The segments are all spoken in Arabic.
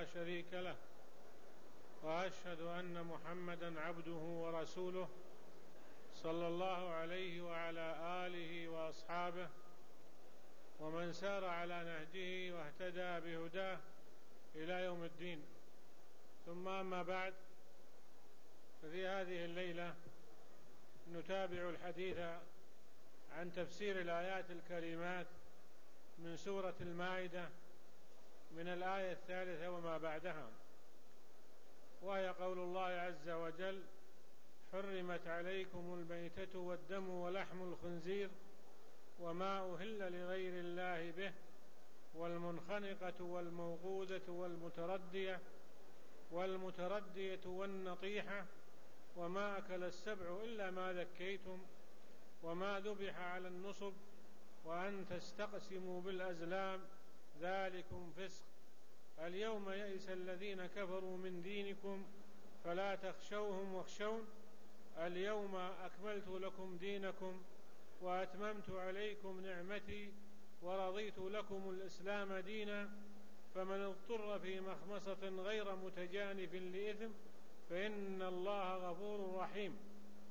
شريك له، وأشهد أن محمدًا عبده ورسوله صلى الله عليه وعلى آله وأصحابه ومن سار على نهجه واهتدى بهداه إلى يوم الدين. ثم أما بعد، ففي هذه الليلة نتابع الحديث عن تفسير الآيات الكريمات من سورة المائدة من الآية 3 وما بعدها، وهي قول الله عز وجل: حرمت عليكم الميتة والدم ولحم الخنزير وما أهل لغير الله به والمنخنقة والموقوذة والمتردية والنطيحة وما أكل السبع إلا ما ذكيتم وما ذبح على النصب وأن تستقسموا بالأزلام ذلكم فسق. اليوم يئس الذين كفروا من دينكم فلا تخشوهم واخشون اليوم أكملت لكم دينكم وأتممت عليكم نعمتي ورضيت لكم الإسلام دينا فمن اضطر في مخمصة غير متجانف لإثم فإن الله غفور رحيم.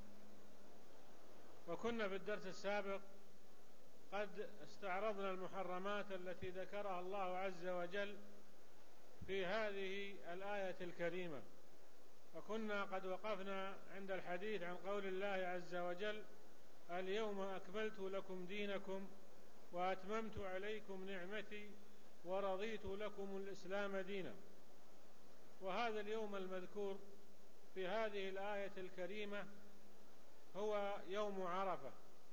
وكنا في الدرس السابق قد استعرضنا المحرمات التي ذكرها الله عز وجل في هذه الآية الكريمة، وكنا قد وقفنا عند الحديث عن قول الله عز وجل: اليوم أكملت لكم دينكم وأتممت عليكم نعمتي ورضيت لكم الإسلام دينا. وهذا اليوم المذكور في هذه الآية الكريمة هو يوم عرفة،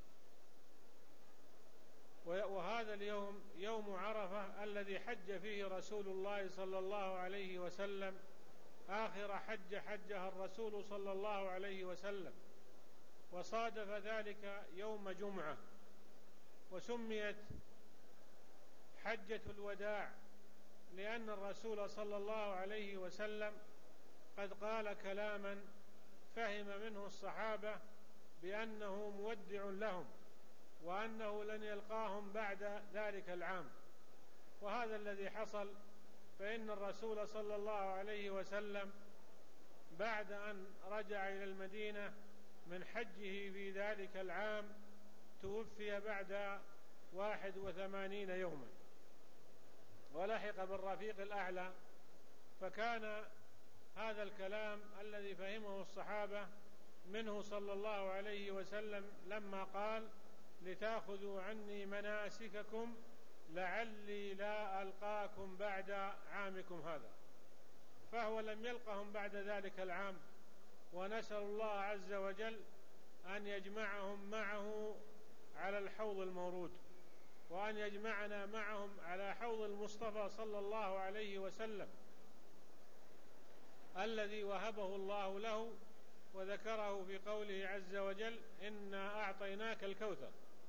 وهذا اليوم يوم عرفة الذي حج فيه رسول الله صلى الله عليه وسلم آخر حجها الرسول صلى الله عليه وسلم، وصادف ذلك يوم جمعة، وسميت حجة الوداع لأن الرسول صلى الله عليه وسلم قد قال كلاما فهم منه الصحابة بأنه مودع لهم وأنه لن يلقاهم بعد ذلك العام، وهذا الذي حصل. فإن الرسول صلى الله عليه وسلم بعد أن رجع إلى المدينة من حجه في ذلك العام توفي بعد 81 يوما ولحق بالرفيق الأعلى. فكان هذا الكلام الذي فهمه الصحابة منه صلى الله عليه وسلم لما قال: لتأخذوا عني مناسككم لعلي لا ألقاكم بعد عامكم هذا، فهو لم يلقهم بعد ذلك العام، ونسأل الله عز وجل أن يجمعهم معه على الحوض المورود، وأن يجمعنا معهم على حوض المصطفى صلى الله عليه وسلم الذي وهبه الله له وذكره في قوله عز وجل: إنا أعطيناك الكوثر.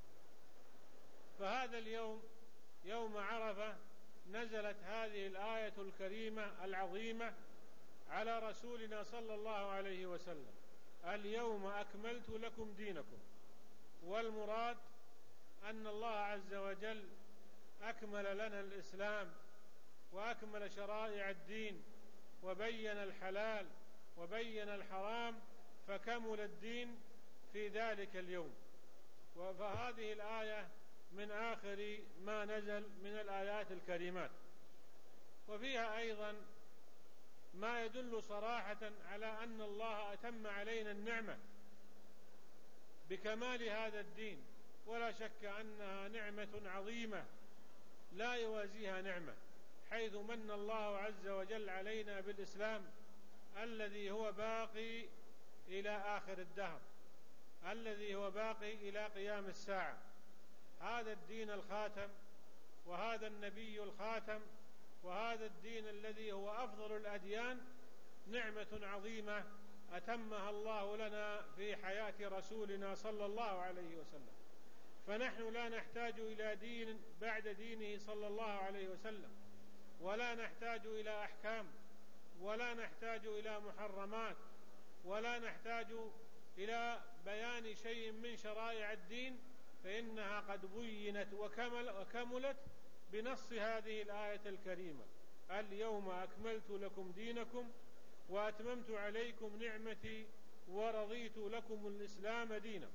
فهذا اليوم يوم عرفة نزلت هذه الآية الكريمة العظيمة على رسولنا صلى الله عليه وسلم: اليوم أكملت لكم دينكم. والمراد أن الله عز وجل أكمل لنا الإسلام وأكمل شرائع الدين وبين الحلال وبين الحرام، فكمل الدين في ذلك اليوم. فهذه الآية من آخر ما نزل من الآيات الكريمات، وفيها أيضا ما يدل صراحة على أن الله أتم علينا النعمة بكمال هذا الدين، ولا شك أنها نعمة عظيمة لا يوازيها نعمة، حيث من الله عز وجل علينا بالإسلام الذي هو باقي إلى آخر الدهر، الذي هو باقي إلى قيام الساعة. هذا الدين الخاتم، وهذا النبي الخاتم، وهذا الدين الذي هو أفضل الأديان نعمة عظيمة أتمها الله لنا في حياة رسولنا صلى الله عليه وسلم. فنحن لا نحتاج إلى دين بعد دينه صلى الله عليه وسلم، ولا نحتاج إلى أحكام، ولا نحتاج إلى محرمات، ولا نحتاج إلى بيان شيء من شرائع الدين، فإنها قد بينت وكملت بنص هذه الآية الكريمة. اليوم أكملت لكم دينكم وأتممت عليكم نعمتي ورضيت لكم الإسلام دينا.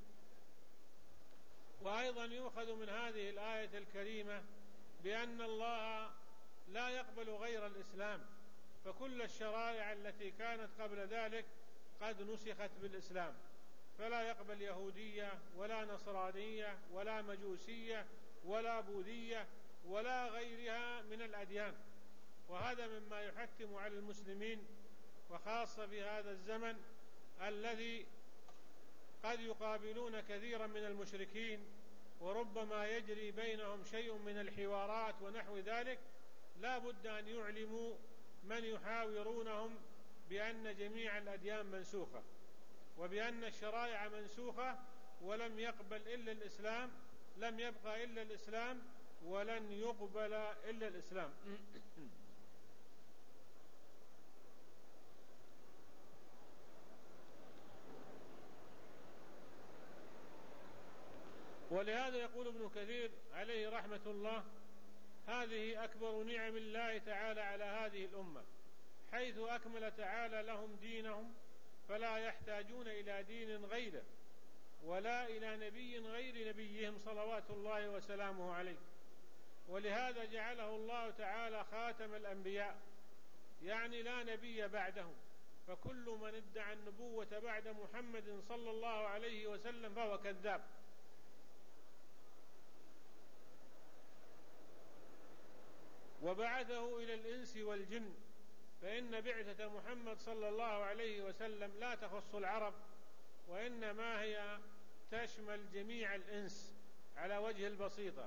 وأيضا يؤخذ من هذه الآية الكريمة بأن الله لا يقبل غير الإسلام، فكل الشرائع التي كانت قبل ذلك قد نسخت بالإسلام، فلا يقبل يهودية ولا نصرانية ولا مجوسية ولا بوذية ولا غيرها من الأديان. وهذا مما يحتم على المسلمين، وخاصة في هذا الزمن الذي قد يقابلون كثيرا من المشركين وربما يجري بينهم شيء من الحوارات ونحو ذلك، لا بد أن يعلموا من يحاورونهم بأن جميع الأديان منسوخة وبأن الشرائع منسوخة، ولم يقبل إلا الإسلام، لم يبقى إلا الإسلام ولن يقبل إلا الإسلام. ولهذا يقول ابن كثير عليه رحمة الله: هذه أكبر نعم الله تعالى على هذه الأمة، حيث أكمل تعالى لهم دينهم فلا يحتاجون إلى دين غيره ولا إلى نبي غير نبيهم صلوات الله وسلامه عليه. ولهذا جعله الله تعالى خاتم الأنبياء، يعني لا نبي بعده، فكل من ادعى النبوة بعد محمد صلى الله عليه وسلم فهو كذاب. وبعثه إلى الإنس والجن، فإن بعثة محمد صلى الله عليه وسلم لا تخص العرب، وإنما هي تشمل جميع الإنس على وجه البسيطة.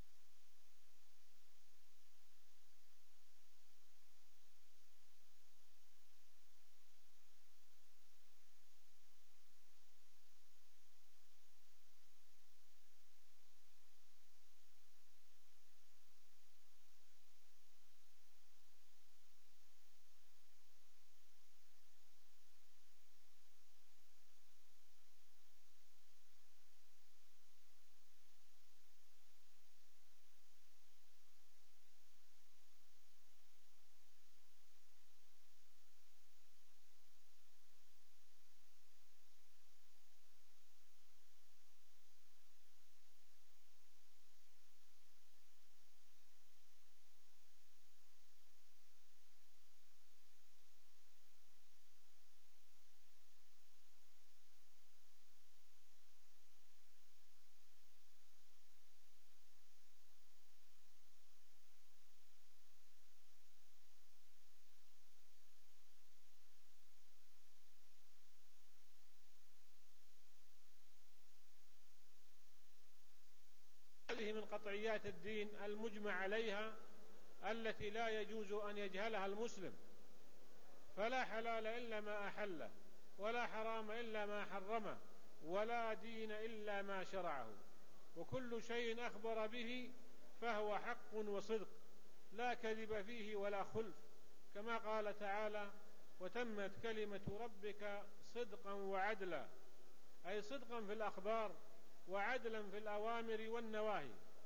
هذه من قطعيات الدين المجمع عليها التي لا يجوز أن يجهلها المسلم، فلا حلال إلا ما أحله، ولا حرام إلا ما حرمه، ولا دين إلا ما شرعه، وكل شيء أخبر به فهو حق وصدق، لا كذب فيه ولا خلف، كما قال تعالى: وتمت كلمة ربك صدقا وعدلا، أي صدقا في الأخبار وعدلا في الأوامر والنواهي.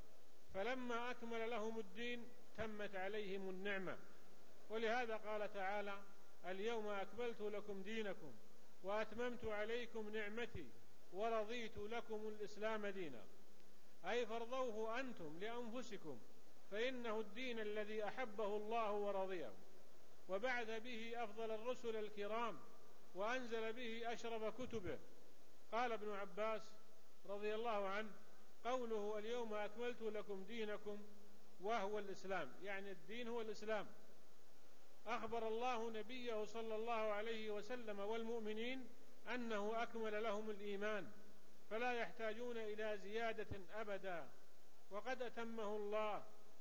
فلما أكمل لهم الدين تمت عليهم النعمة، ولهذا قال تعالى: اليوم أكملت لكم دينكم وأتممت عليكم نعمتي ورضيت لكم الإسلام دينا، أي فرضوه أنتم لأنفسكم، فإنه الدين الذي أحبه الله ورضيه، وبعث به أفضل الرسل الكرام، وأنزل به أشرف كتبه. قال ابن عباس رضي الله عنه: قوله اليوم أكملت لكم دينكم وهو الإسلام، يعني الدين هو الإسلام. أخبر الله نبيه صلى الله عليه وسلم والمؤمنين أنه أكمل لهم الإيمان، فلا يحتاجون إلى زيادة أبدا، وقد أتمه الله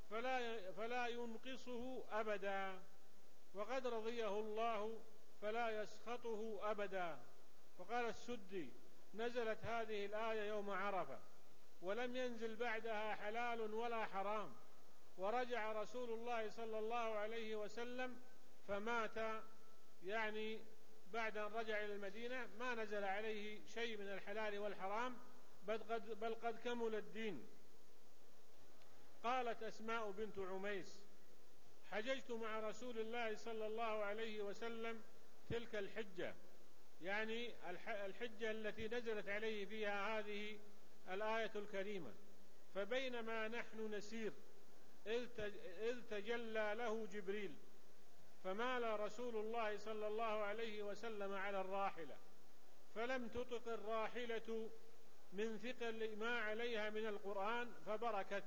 فلا ينقصه أبدا، وقد رضيه الله فلا يسخطه أبدا. وقال السدي: نزلت هذه الآية يوم عرفة، ولم ينزل بعدها حلال ولا حرام، ورجع رسول الله صلى الله عليه وسلم فمات، يعني بعد أن رجع إلى المدينة ما نزل عليه شيء من الحلال والحرام، بل قد كمل الدين. قالت أسماء بنت عميس: حججت مع رسول الله صلى الله عليه وسلم تلك الحجة، يعني الحجة التي نزلت عليه فيها هذه الآية الكريمة. فبينما نحن نسير إذ تجلى له جبريل، فمال رسول الله صلى الله عليه وسلم على الراحلة، فلم تطق الراحلة من ثقل ما عليها من القرآن فبركت.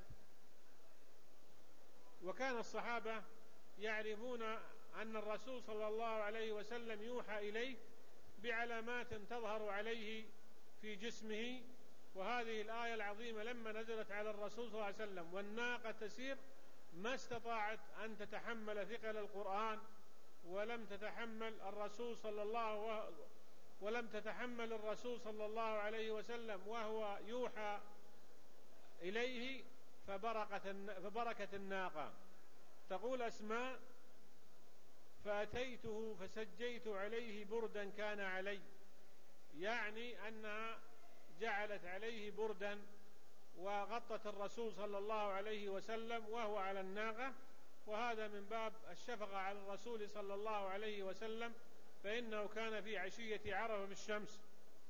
وكان الصحابة يعرفون أن الرسول صلى الله عليه وسلم يوحى إليه بعلامات تظهر عليه في جسمه، وهذه الآية العظيمة لما نزلت على الرسول صلى الله عليه وسلم والناقة تسير ما استطاعت أن تتحمل ثقل القرآن، ولم تتحمل الرسول صلى الله عليه وسلم وهو يوحى إليه فبركت الناقة. تقول أسماء: فأتيته فسجيت عليه بردا كان علي، يعني أنها جعلت عليه بردا وغطت الرسول صلى الله عليه وسلم وهو على الناقة، وهذا من باب الشفقة على الرسول صلى الله عليه وسلم، فإنه كان في عشية عرفة بالشمس.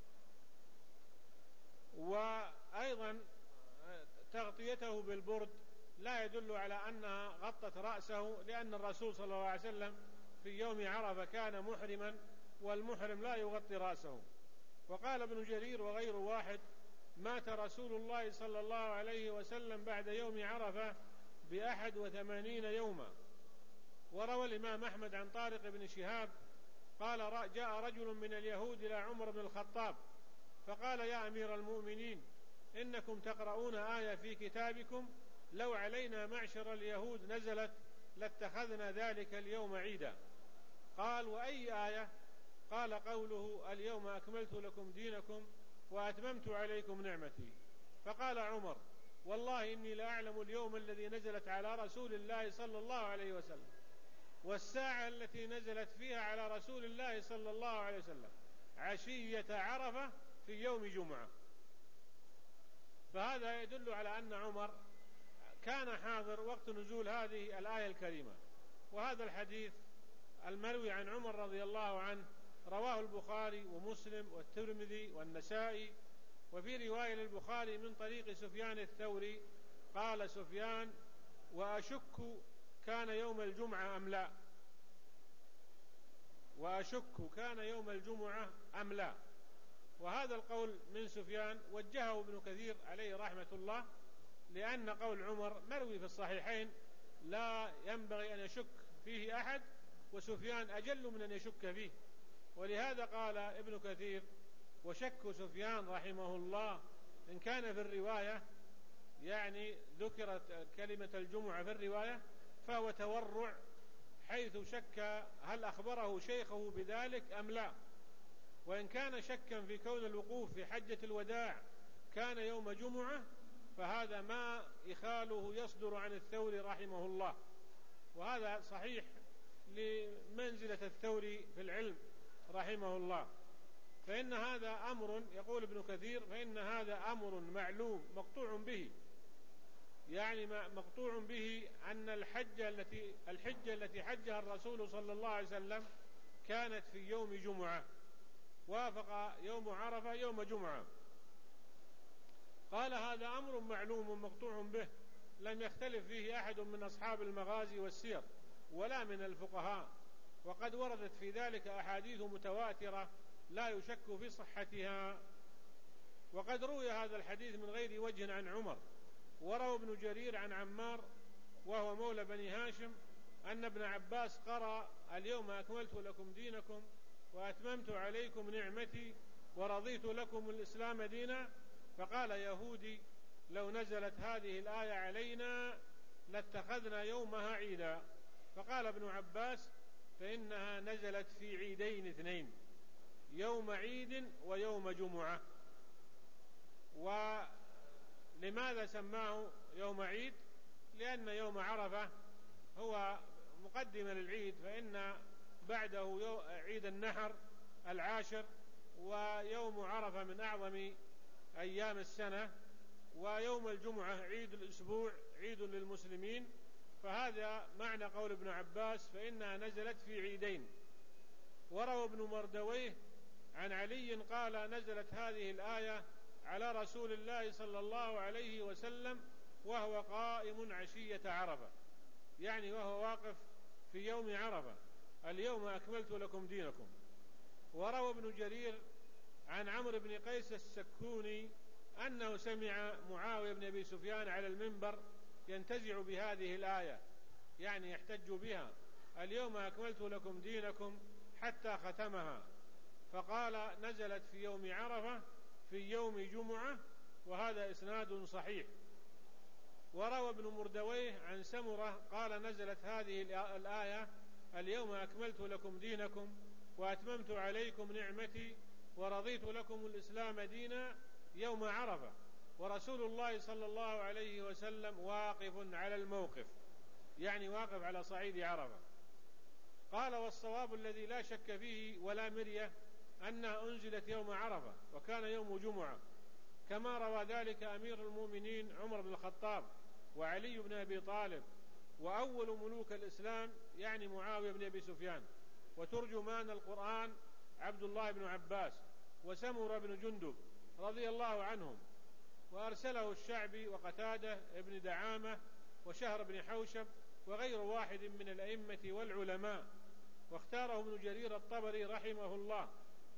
وأيضا تغطيته بالبرد لا يدل على أنها غطت رأسه، لأن الرسول صلى الله عليه وسلم في يوم عرفة كان محرما، والمحرم لا يغطي رأسه. وقال ابن جرير وغير واحد: مات رسول الله صلى الله عليه وسلم بعد يوم عرفة ب81 يوما. وروى الإمام أحمد عن طارق بن شهاب قال: جاء رجل من اليهود إلى عمر بن الخطاب فقال: يا أمير المؤمنين، إنكم تقرؤون آية في كتابكم لو علينا معشر اليهود نزلت لاتخذنا ذلك اليوم عيدا. قال: وأي آية؟ قال: قوله: اليوم أكملت لكم دينكم وأتممت عليكم نعمتي. فقال عمر: والله إني لأعلم اليوم الذي نزلت على رسول الله صلى الله عليه وسلم، والساعة التي نزلت فيها على رسول الله صلى الله عليه وسلم عشية عرفة في يوم جمعة. فهذا يدل على أن عمر كان حاضر وقت نزول هذه الآية الكريمة. وهذا الحديث المروي عن عمر رضي الله عنه رواه البخاري ومسلم والترمذي والنسائي. وفي رواية للبخاري من طريق سفيان الثوري قال سفيان: وأشك كان يوم الجمعة أم لا، وأشك كان يوم الجمعة أم لا. وهذا القول من سفيان وجهه ابن كثير عليه رحمة الله، لأن قول عمر مروي في الصحيحين لا ينبغي أن يشك فيه أحد، وسفيان أجل من أن يشك فيه. ولهذا قال ابن كثير: وشك سفيان رحمه الله إن كان في الرواية، يعني ذكرت كلمة الجمعة في الرواية، فهو تورع، حيث شك هل أخبره شيخه بذلك أم لا. وإن كان شكا في كون الوقوف في حجة الوداع كان يوم جمعة، فهذا ما إخاله يصدر عن الثوري رحمه الله، وهذا صحيح لمنزلة الثوري في العلم رحمه الله. فإن هذا أمر، يقول ابن كثير، فإن هذا أمر معلوم مقطوع به، يعني مقطوع به أن الحجة التي حجها الرسول صلى الله عليه وسلم كانت في يوم جمعة، وافق يوم عرفة يوم جمعة. قال: هذا أمر معلوم مقطوع به، لم يختلف فيه أحد من أصحاب المغازي والسير ولا من الفقهاء، وقد وردت في ذلك أحاديث متواترة لا يشك في صحتها. وقد روي هذا الحديث من غير وجه عن عمر. وروى ابن جرير عن عمار وهو مولى بني هاشم أن ابن عباس قرأ: اليوم أكملت لكم دينكم وأتممت عليكم نعمتي ورضيت لكم الإسلام دينا. فقال يهودي: لو نزلت هذه الآية علينا لاتخذنا يومها عيدا. فقال ابن عباس: فإنها نزلت في عيدين اثنين، يوم عيد ويوم جمعة. ولماذا سماه يوم عيد؟ لأن يوم عرفة هو مقدمة للعيد، فإن بعده عيد النحر العاشر، ويوم عرفة من أعظم أيام السنة، ويوم الجمعة عيد الأسبوع، عيد للمسلمين. فهذا معنى قول ابن عباس فإنها نزلت في عيدين. وروى ابن مردويه عن علي قال نزلت هذه الآية على رسول الله صلى الله عليه وسلم وهو قائم عشية عرفة، يعني وهو واقف في يوم عرفة: اليوم أكملت لكم دينكم. وروى ابن جرير عن عمرو بن قيس السكوني أنه سمع معاوية بن أبي سفيان على المنبر ينتزع بهذه الآية، يعني يحتج بها: اليوم أكملت لكم دينكم، حتى ختمها، فقال نزلت في يوم عرفة في يوم جمعة، وهذا إسناد صحيح. وروى ابن مردويه عن سمرة قال نزلت هذه الآية: اليوم أكملت لكم دينكم وأتممت عليكم نعمتي ورضيت لكم الإسلام دينا، يوم عرفة، ورسول الله صلى الله عليه وسلم واقف على الموقف، يعني واقف على صعيد عرفة. قال والصواب الذي لا شك فيه ولا مرية أنها أنزلت يوم عرفة وكان يوم جمعة، كما روى ذلك أمير المؤمنين عمر بن الخطاب وعلي بن أبي طالب وأول ملوك الإسلام يعني معاوية بن أبي سفيان، وترجمان القرآن عبد الله بن عباس، وسمر بن جندب رضي الله عنهم، وأرسله الشعبي وقتادة ابن دعامة وشهر بن حوشب وغير واحد من الأئمة والعلماء، واختاره ابن جرير الطبري رحمه الله.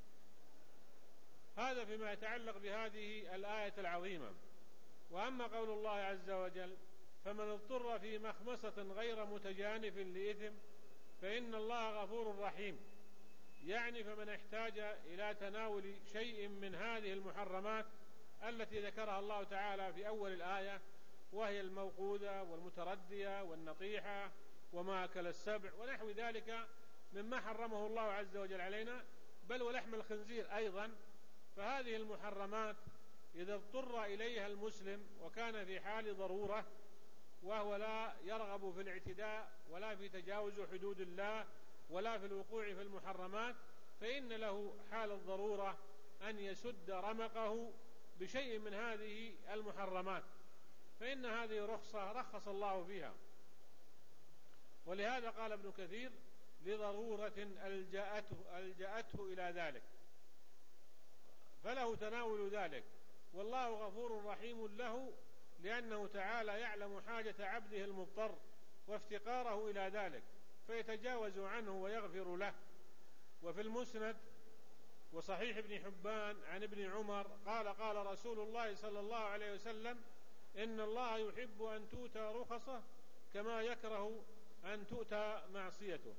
هذا فيما يتعلق بهذه الآية العظيمة. وأما قول الله عز وجل: فمن اضطر في مخمصة غير متجانف لإثم فإن الله غفور رحيم، يعني فمن احتاج إلى تناول شيء من هذه المحرمات التي ذكرها الله تعالى في أول الآية، وهي الموقوذة والمتردية والنطيحة وما أكل السبع ونحو ذلك مما حرمه الله عز وجل علينا، بل ولحم الخنزير أيضا، فهذه المحرمات إذا اضطر إليها المسلم وكان في حال ضرورة وهو لا يرغب في الاعتداء ولا في تجاوز حدود الله ولا في الوقوع في المحرمات، فإن له حال الضرورة أن يسد رمقه بشيء من هذه المحرمات، فإن هذه رخصة رخص الله فيها. ولهذا قال ابن كثير: لضرورة ألجأته إلى ذلك، فله تناول ذلك، والله غفور رحيم له، لأنه تعالى يعلم حاجة عبده المضطر وافتقاره إلى ذلك فيتجاوز عنه ويغفر له. وفي المسند وصحيح ابن حبان عن ابن عمر قال: قال رسول الله صلى الله عليه وسلم: إن الله يحب أن تؤتى رخصه كما يكره أن تؤتى معصيته.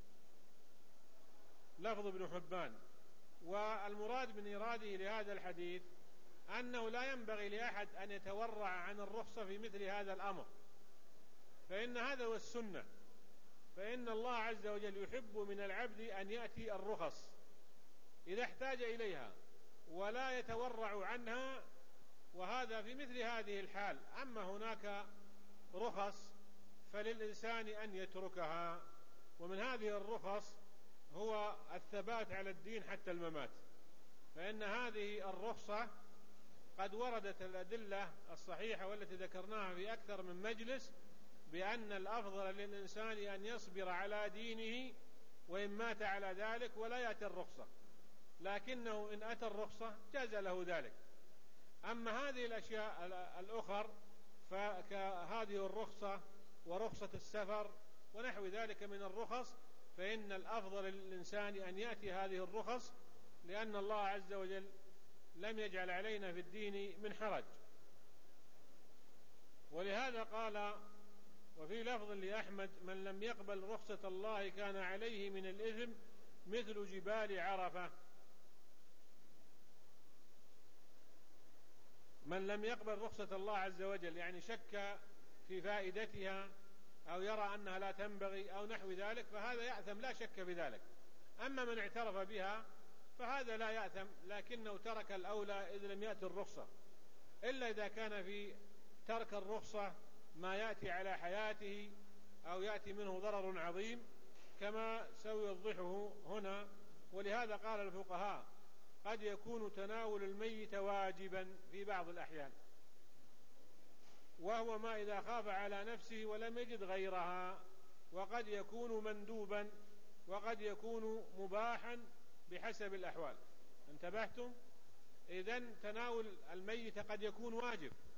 لفظ ابن حبان. والمراد من إراده لهذا الحديث أنه لا ينبغي لأحد أن يتورع عن الرخصة في مثل هذا الأمر، فإن هذا هو السنة، فإن الله عز وجل يحب من العبد أن يأتي الرخص إذا احتاج إليها ولا يتورع عنها، وهذا في مثل هذه الحال. أما هناك رخص فللإنسان أن يتركها، ومن هذه الرخص هو الثبات على الدين حتى الممات، فإن هذه الرخصة قد وردت الأدلة الصحيحة والتي ذكرناها في أكثر من مجلس بأن الأفضل للإنسان أن يصبر على دينه وإن مات على ذلك ولا يأتي الرخصة، لكنه إن أتى الرخصة جاز له ذلك. أما هذه الأشياء الأخر فكهذه الرخصة ورخصة السفر ونحو ذلك من الرخص، فإن الأفضل للإنسان أن يأتي هذه الرخص، لأن الله عز وجل لم يجعل علينا في الدين من حرج. ولهذا قال وفي لفظ لأحمد: من لم يقبل رخصة الله كان عليه من الإثم مثل جبال عرفة. من لم يقبل رخصة الله عز وجل يعني شك في فائدتها أو يرى أنها لا تنبغي أو نحو ذلك، فهذا يأثم لا شك بذلك. أما من اعترف بها فهذا لا يأثم، لكنه ترك الأولى إذ لم يأتي الرخصة، إلا إذا كان في ترك الرخصة ما يأتي على حياته أو يأتي منه ضرر عظيم كما سيوضحه هنا. ولهذا قال الفقهاء: قد يكون تناول الميت واجبا في بعض الأحيان، وهو ما إذا خاف على نفسه ولم يجد غيرها، وقد يكون مندوبا وقد يكون مباحا بحسب الأحوال. انتبهتم؟ إذن تناول الميت قد يكون واجب